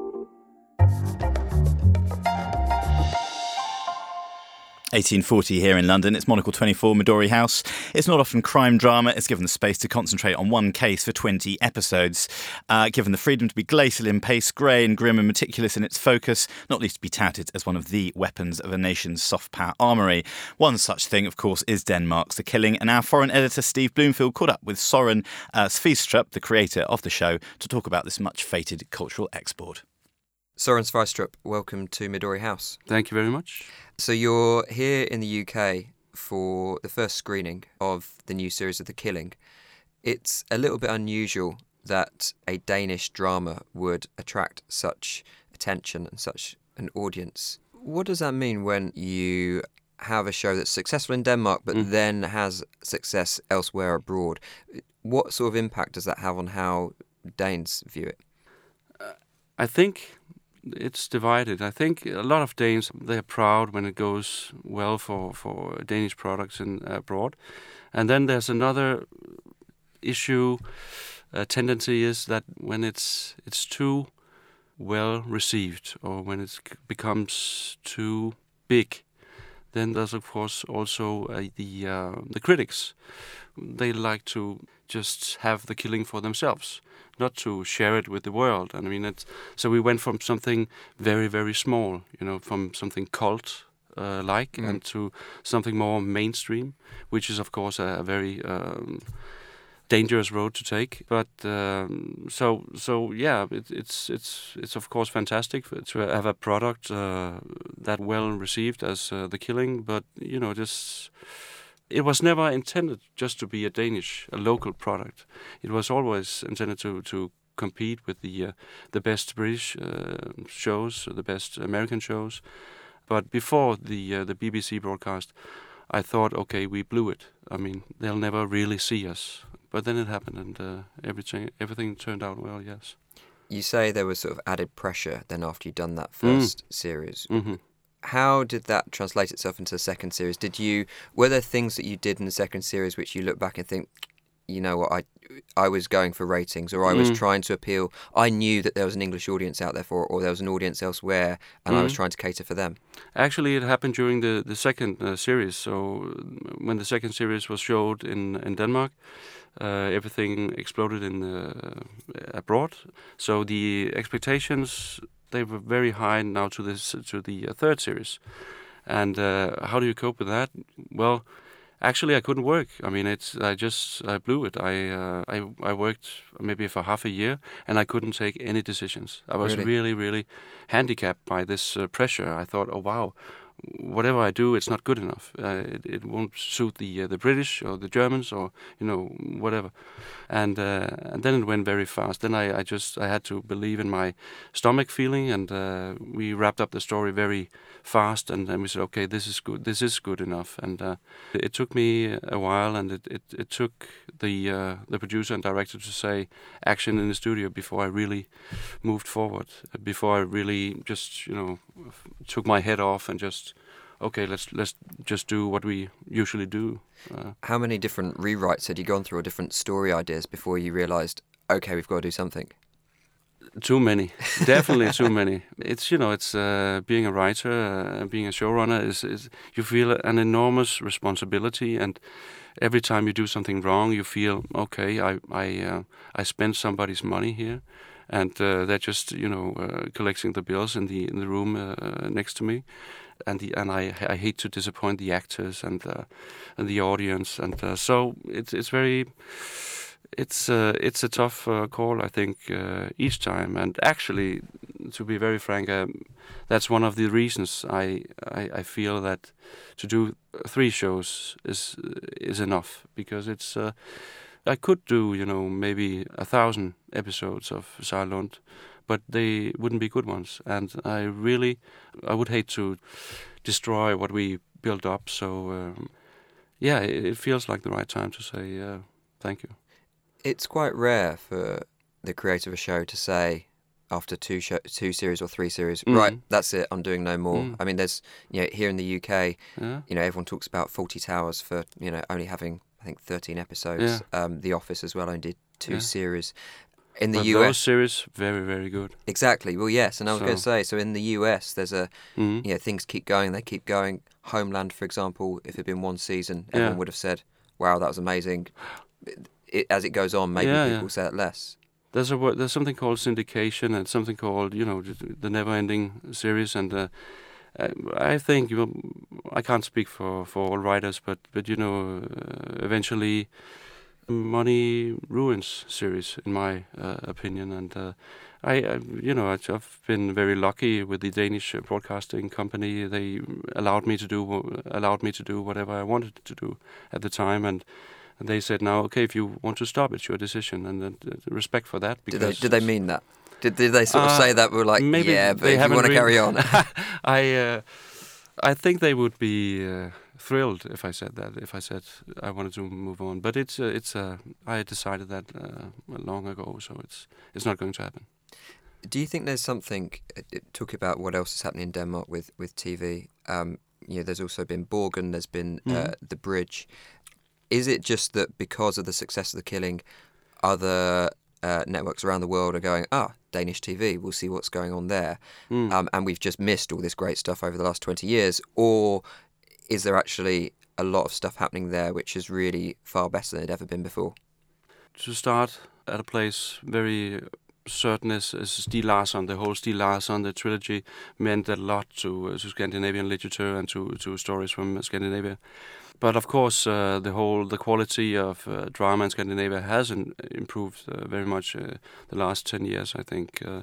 eighteen forty here in London. It's Monocle twenty-four, Midori House. It's not often crime drama. It's given the space to concentrate on one case for twenty episodes. Uh, given the freedom to be glacial in pace, grey and grim and meticulous in its focus, not least to be touted as one of the weapons of a nation's soft power armoury. One such thing, of course, is Denmark's The Killing. And our foreign editor, Steve Bloomfield, caught up with Søren uh, Svendstrup, the creator of the show, to talk about this much-fated cultural export. Søren Svendstrup, welcome to Midori House. Thank you very much. So you're here in the U K for the first screening of the new series of The Killing. It's a little bit unusual that a Danish drama would attract such attention and such an audience. What does that mean when you have a show that's successful in Denmark but mm. then has success elsewhere abroad? What sort of impact does that have on how Danes view it? Uh, I think it's divided. I think a lot of Danes, they're proud when it goes well for, for Danish products in abroad. And then there's another issue, uh, tendency is that when it's it's too well received or when it becomes too big, then there's of course also uh, the uh, the critics. They like to just have the killing for themselves, not to share it with the world. And I mean, it's, so we went from something very, very small, you know, from something cult uh, like, mm. and to something more mainstream, which is of course a, a very um, dangerous road to take. But um, so so yeah, it, it's it's it's of course fantastic to have a product uh, that well received as uh, The Killing. But you know, just it was never intended just to be a Danish, a local product. It was always intended to to compete with the uh, the best British uh, shows, the best American shows. But before the uh, the B B C broadcast, I thought, okay, we blew it. I mean, they'll never really see us. But then it happened, and uh, everything everything turned out well. Yes. You say there was sort of added pressure then after you'd done that first mm. series. Mm-hmm. How did that translate itself into the second series? Did you were there things that you did in the second series which you look back and think, you know what, I I was going for ratings, or I was mm. trying to appeal. I knew that there was an English audience out there for, or there was an audience elsewhere, and mm. I was trying to cater for them. Actually, it happened during the the second uh, series. So when the second series was showed in in Denmark, uh, everything exploded in uh, abroad. So the expectations, they were very high now to this to the uh, third series. And uh, how do you cope with that? Well, actually, I couldn't work. I mean, it's I just I blew it. I uh, I I worked maybe for half a year, and I couldn't take any decisions. I was really, really, really handicapped by this uh, pressure. I thought, oh wow, whatever I do, it's not good enough. Uh, it, it won't suit the uh, the British or the Germans or you know whatever. And uh, and then it went very fast. Then I, I just I had to believe in my stomach feeling, and uh, we wrapped up the story very fast. And then we said, okay, this is good. This is good enough. And uh, it took me a while, and it it, it took the uh, the producer and director to say action in the studio before I really moved forward. Before I really just you know took my head off and just. Okay, let's let's just do what we usually do. Uh, How many different rewrites had you gone through, or different story ideas before you realised, okay, we've got to do something? Too many, definitely too many. It's you know, it's uh, being a writer, uh, being a showrunner is, is you feel an enormous responsibility, and every time you do something wrong, you feel okay. I I uh, I spent somebody's money here, and uh, they're just you know uh, collecting the bills in the in the room uh, next to me. And the, and I I hate to disappoint the actors and uh, and the audience, and uh, so it's it's very it's uh, it's a tough uh, call, I think, uh, each time. And actually, to be very frank, um, that's one of the reasons I, I I feel that to do three shows is is enough, because it's uh, I could do you know maybe a thousand episodes of Silent, but they wouldn't be good ones. And I really, I would hate to destroy what we built up. So, um, yeah, it, it feels like the right time to say uh, thank you. It's quite rare for the creator of a show to say, after two show, two series or three series, mm. right, that's it, I'm doing no more. Mm. I mean, there's, you know, here in the U K, yeah. you know, everyone talks about Fawlty Towers for, you know, only having, I think, thirteen episodes. Yeah. Um, The Office as well only did two yeah. series. In the but U S, those series very very good. Exactly. Well, yes, and I was so. going to say, so in the U S, there's a, mm-hmm. you know, things keep going, they keep going. Homeland, for example, if it had been one season, everyone yeah. would have said, "Wow, that was amazing." It, as it goes on, maybe yeah, people yeah. say it less. There's a there's something called syndication and something called you know the never-ending series, and uh, I think you know, I can't speak for, for all writers, but but you know uh, eventually. Money ruins series, in my uh, opinion, and uh, I, I, you know, I've been very lucky with the Danish broadcasting company. They allowed me to do allowed me to do whatever I wanted to do at the time, and, and they said, "Now, okay, if you want to stop, it's your decision," and uh, respect for that. Did they, did they mean that? Did, did they sort of uh, say that? We're like, maybe yeah, but if you want to carry on, I, uh, I think they would be. Uh, thrilled if I said that, if I said I wanted to move on. But it's uh, it's uh, I decided that uh, long ago, so it's it's not going to happen. Do you think there's something, talk about what else is happening in Denmark with, with T V, um, you know, there's also been Borgen, there's been uh, mm-hmm. The Bridge. Is it just that because of the success of The Killing, other uh, networks around the world are going, ah, Danish T V, we'll see what's going on there, mm. um, and we've just missed all this great stuff over the last twenty years, or is there actually a lot of stuff happening there which is really far better than it had ever been before? to start at a place very certain as, as Stieg Larsson, the whole Stieg Larsson, the trilogy meant a lot to uh, to Scandinavian literature and to, to stories from Scandinavia. But of course, uh, the whole the quality of uh, drama in Scandinavia has in, improved uh, very much uh, the last ten years. I think. Uh,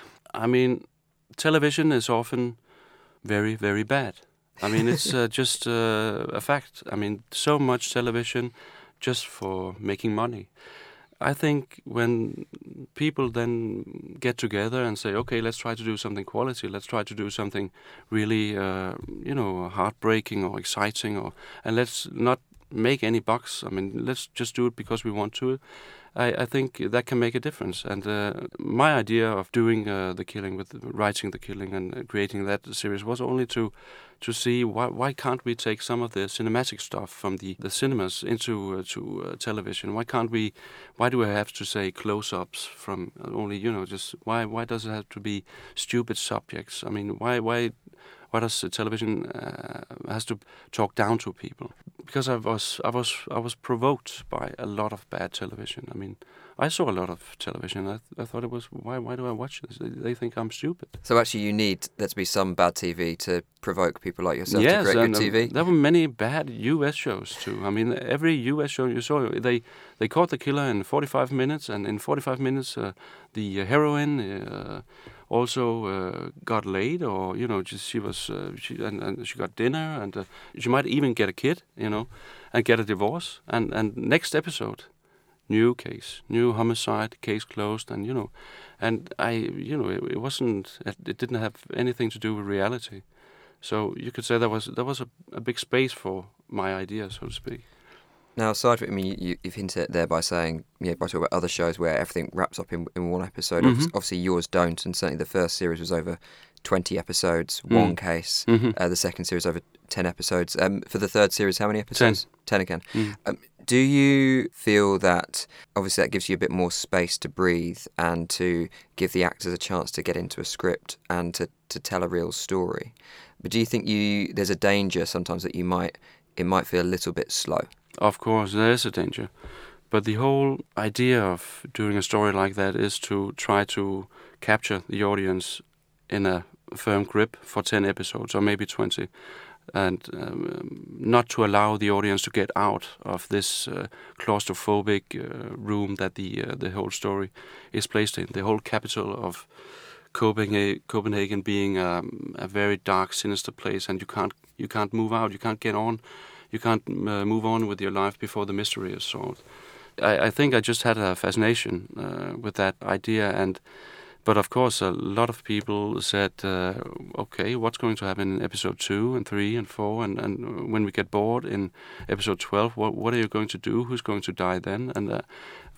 I mean, television is often very very bad. I mean, it's uh, just uh, a fact. I mean, so much television just for making money. I think when people then get together and say, okay, let's try to do something quality, let's try to do something really, uh, you know, heartbreaking or exciting, or and let's not make any bucks. I mean, let's just do it because we want to. I, I think that can make a difference. And uh, my idea of doing uh, The Killing, with writing The Killing and creating that series, was only to to see why why can't we take some of the cinematic stuff from the, the cinemas into uh, to uh, television? Why can't we? Why do we have to say close-ups from only, you know, just why why does it have to be stupid subjects? I mean, why why why does uh, television uh, has to talk down to people? Because I was I was I was provoked by a lot of bad television. I mean, I saw a lot of television. I, th- I thought it was, why why do I watch this? They, they think I'm stupid. So actually you need there to be some bad T V to provoke people like yourself yes, to create and, good T V? Um, there were many bad U S shows too. I mean, every U S show you saw, they they caught the killer in forty-five minutes, and in forty-five minutes uh, the heroine uh, also uh, got laid, or, you know, just she was, uh, she, and, and she got dinner, and uh, she might even get a kid, you know, and get a divorce. And, and next episode, new case, new homicide, case closed, and, you know, and I, you know, it, it wasn't, it didn't have anything to do with reality. So you could say there was there was a, a big space for my idea, so to speak. Now, aside from, I mean, you, you've hinted at there by saying, yeah, by talking about other shows where everything wraps up in, in one episode. Mm-hmm. Obviously, yours don't, and certainly the first series was over twenty episodes, Mm. one case. Mm-hmm. Uh, the second series over ten episodes. Um, for the third series, how many episodes? Ten. Ten again. Mm. Um, do you feel that, obviously that gives you a bit more space to breathe and to give the actors a chance to get into a script and to, to tell a real story? But do you think you there's a danger sometimes that you might it might feel a little bit slow? Of course, there is a danger. But the whole idea of doing a story like that is to try to capture the audience in a firm grip for ten episodes or maybe twenty, and um, not to allow the audience to get out of this uh, claustrophobic uh, room that the uh, the whole story is placed in. The whole capital of Copenhagen, Copenhagen being um, a very dark, sinister place, and you can't you can't move out, you can't get on, you can't uh, move on with your life before the mystery is solved. I, I think I just had a fascination uh, with that idea, and but of course a lot of people said, uh, okay, what's going to happen in episode two and three and four, and, and when we get bored in episode twelve, what what are you going to do? Who's going to die then? And uh,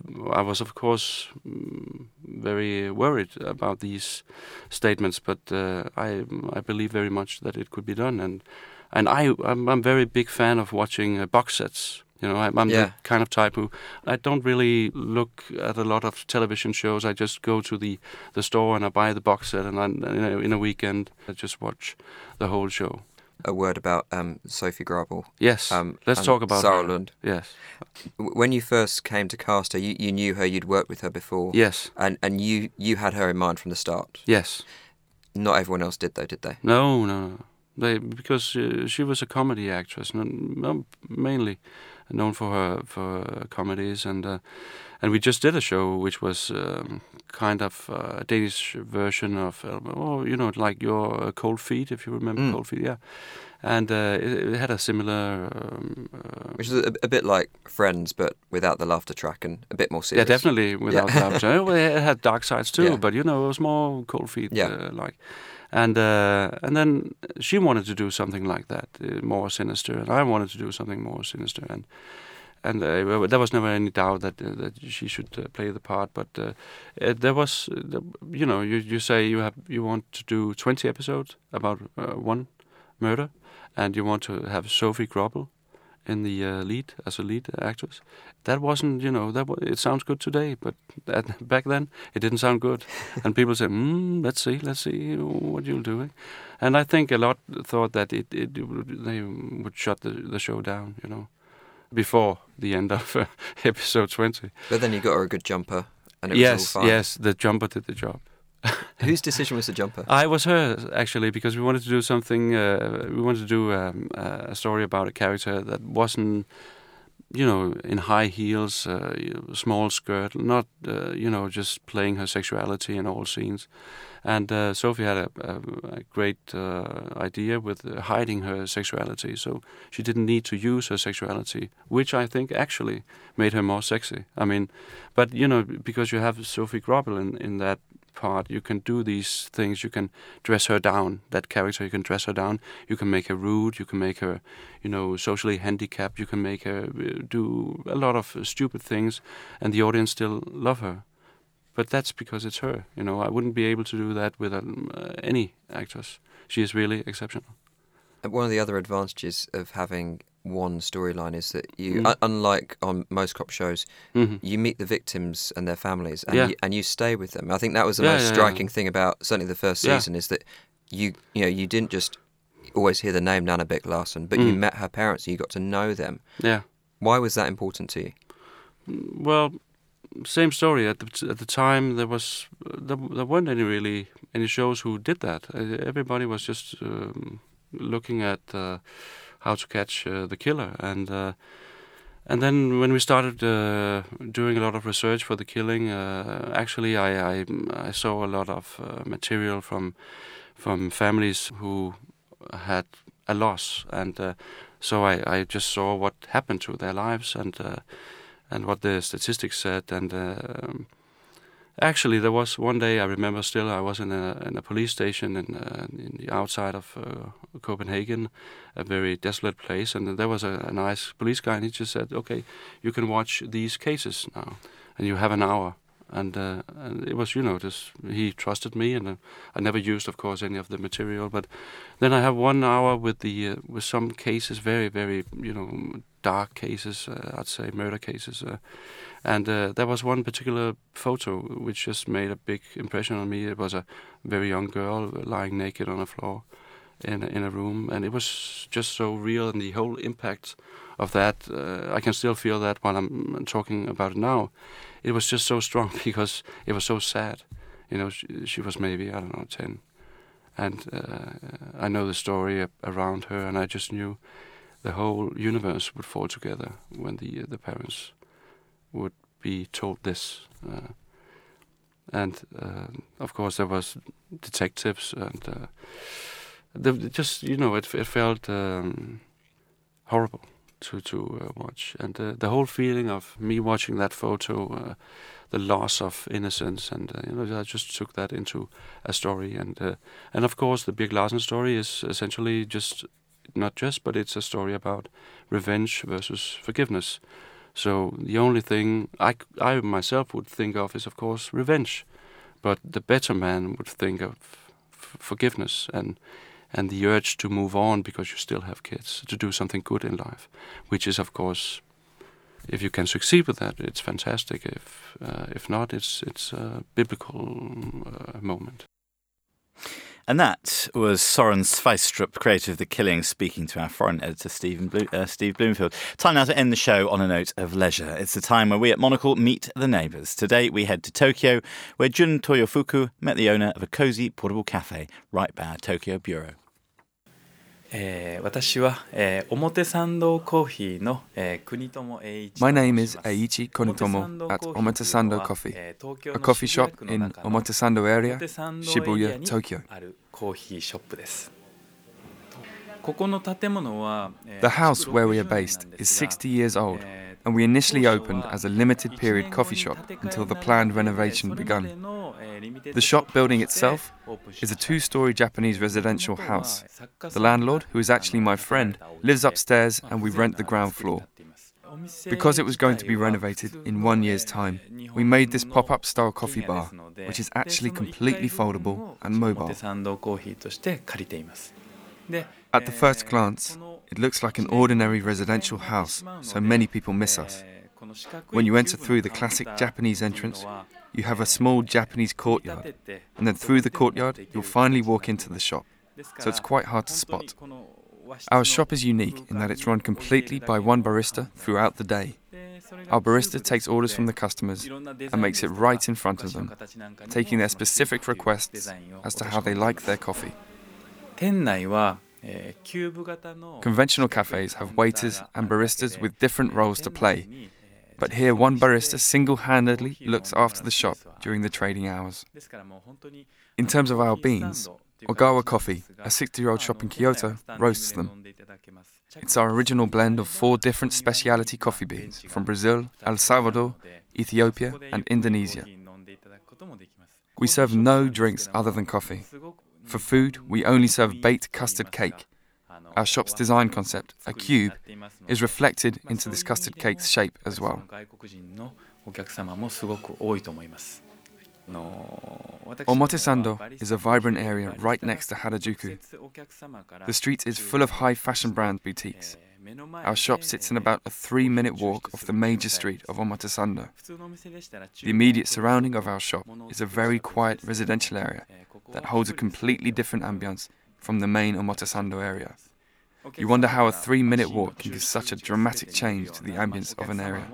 I was of course very worried about these statements, but uh, I I believe very much that it could be done, and and I I'm, I'm very big fan of watching uh, box sets. You know, I, I'm Yeah. the kind of type who I don't really look at a lot of television shows. I just go to the, the store and I buy the box set, and I, in, a, in a weekend I just watch the whole show. A word about um, Sophie Grabel. Yes, Um, let's and talk about Sarah her. Lund. Yes. W- When you first came to cast her, you, you knew her, you'd worked with her before. Yes. And and you, you had her in mind from the start. Yes. Not everyone else did, though, did they? No, no, no. They, because uh, she was a comedy actress, no, no, mainly known for her for uh, comedies, and uh, and we just did a show which was um, kind of uh, a Danish version of, uh, oh, you know, like your uh, Cold Feet, if you remember Mm. Cold Feet, yeah. And uh, it, it had a similar, um, uh, Which is a, a bit like Friends, but without the laughter track and a bit more yeah, serious. definitely without Yeah. laughter. Well, it had dark sides too, Yeah. but you know, it was more Cold Feet, Yeah. uh, like. And uh, and then she wanted to do something like that, uh, more sinister, and I wanted to do something more sinister, and and uh, well, there was never any doubt that uh, that she should uh, play the part. But uh, uh, there was, uh, you know, you you say you have you want to do twenty episodes about uh, one murder, and you want to have Sophie Grabel in the uh, lead as a lead actress. That wasn't, you know, that w- it sounds good today, but that, back then it didn't sound good. And people said, mm, let's see, let's see what you'll do. And I think a lot thought that it, it would, they would shut the, the show down, you know, before the end of uh, episode twenty. But then you got her a good jumper, and it yes, was all fine. Yes, the jumper did the job. Whose decision was the jumper? I was hers, actually, because we wanted to do something. Uh, we wanted to do um, a story about a character that wasn't, you know, in high heels, uh, small skirt, not, uh, you know, just playing her sexuality in all scenes. And uh, Sophie had a, a, a great uh, idea with uh, hiding her sexuality, so she didn't need to use her sexuality, which I think actually made her more sexy. I mean, but, you know, because you have Sophie Grobbel in, in that part, you can do these things. You can dress her down, that character, you can dress her down. You can make her rude, you can make her, you know, socially handicapped, you can make her do a lot of stupid things, and the audience still love her. But that's because it's her, you know. I wouldn't be able to do that with um, uh, any actress. She is really exceptional. And one of the other advantages of having one storyline is that you, Mm. un- unlike on most cop shows, Mhm. you meet the victims and their families, and Yeah. you, and you stay with them. I think that was the Yeah, most yeah, striking yeah. thing about certainly the first Yeah. season is that you, you know, you didn't just always hear the name Nana Bick Larson, but you Mm. met her parents, and you got to know them. Yeah. Why was that important to you? Well, same story. At the at the time, there was there, there weren't any really any shows who did that. Uh, Everybody was just um, looking at uh, how to catch uh, the killer, and uh, and then when we started uh, doing a lot of research for the killing, uh, actually, I, I I saw a lot of uh, material from from families who had a loss, and uh, so I, I just saw what happened to their lives, and. Uh, and what the statistics said, and uh, actually there was one day I remember still I was in a in a police station in uh, in the outside of uh, Copenhagen, a very desolate place, and there was a, a nice police guy, and he just said, "Okay, you can watch these cases now, and you have an hour." And, uh, and it was, you know, just he trusted me, and uh, I never used, of course, any of the material. But then I have one hour with the uh, with some cases, very, very, you know, dark cases. Uh, I'd say murder cases, uh, and uh, there was one particular photo which just made a big impression on me. It was a very young girl lying naked on a floor in in a room, and it was just so real, and the whole impact of that, uh, I can still feel that while I'm talking about it now. It was just so strong because it was so sad. You know, she, she was maybe, I don't know, ten. And uh, I know the story around her, and I just knew the whole universe would fall together when the uh, the parents would be told this. Uh, and, uh, of course, there was detectives, and uh, the, just, you know, it, it felt um, horrible to to uh, watch, and uh, the whole feeling of me watching that photo, uh, the loss of innocence, and uh, you know, I just took that into a story, and uh, and of course the Birk Larsen story is essentially just not just, but it's a story about revenge versus forgiveness. So the only thing I I myself would think of is, of course, revenge, but the better man would think of f- forgiveness and. and the urge to move on because you still have kids, to do something good in life, which is, of course, if you can succeed with that, it's fantastic. If uh, if not, it's it's a biblical uh, moment. And that was Soren Sveistrup, creator of The Killing, speaking to our foreign editor, Stephen Blo- uh, Steve Bloomfield. Time now to end the show on a note of leisure. It's the time where we at Monocle meet the neighbours. Today we head to Tokyo, where Jun Toyofuku met the owner of a cosy portable cafe right by our Tokyo bureau. えー、私は、えー、表参道コーヒーの、えー、国友栄一 My name is Eiichi Kunitomo at Omotesando Coffee, a coffee shop in Omotesando area, Shibuya, Tokyo. あるコーヒーショップです。ここの建物は、えー、 The house where we are based is sixty years old, and we initially opened as a limited period coffee shop until the planned renovation begun. The shop building itself is a two-story Japanese residential house. The landlord, who is actually my friend, lives upstairs and we rent the ground floor. Because it was going to be renovated in one year's time, we made this pop-up style coffee bar, which is actually completely foldable and mobile. At the first glance, it looks like an ordinary residential house, so many people miss us. When you enter through the classic Japanese entrance, you have a small Japanese courtyard, and then through the courtyard, you'll finally walk into the shop, so it's quite hard to spot. Our shop is unique in that it's run completely by one barista throughout the day. our barista takes orders from the customers and makes it right in front of them, taking their specific requests as to how they like their coffee. Conventional cafes have waiters and baristas with different roles to play, but here one barista single-handedly looks after the shop during the trading hours. In terms of our beans, Ogawa Coffee, a sixty-year-old shop in Kyoto, roasts them. It's our original blend of four different specialty coffee beans from Brazil, El Salvador, Ethiopia and Indonesia. We serve no drinks other than coffee. For food, we only serve baked custard cake. Our shop's design concept, a cube, is reflected into this custard cake's shape as well. Omotesando is a vibrant area right next to Harajuku. The street is full of high-fashion brand boutiques. Our shop sits in about a three-minute walk off the major street of Omotesando. The immediate surrounding of our shop is a very quiet residential area that holds a completely different ambience from the main Omotesando area. You wonder how a three-minute walk can give such a dramatic change to the ambience of an area.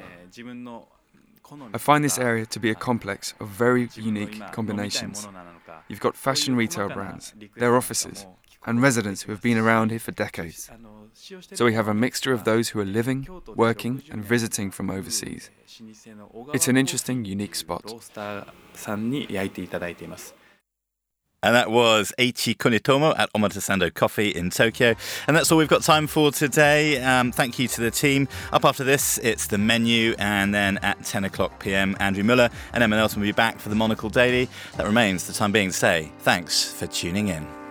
I find this area to be a complex of very unique combinations. You've got fashion retail brands, their offices, and residents who have been around here for decades. So we have a mixture of those who are living, working, and visiting from overseas. It's an interesting, unique spot. And that was Eiichi Kunitomo at Omotesando Coffee in Tokyo. And that's all we've got time for today. Um, thank you to the team. Up after this, it's the menu. And then at ten o'clock p.m, Andrew Muller and Emma Nelson will be back for the Monocle Daily. That remains the time being to say thanks for tuning in.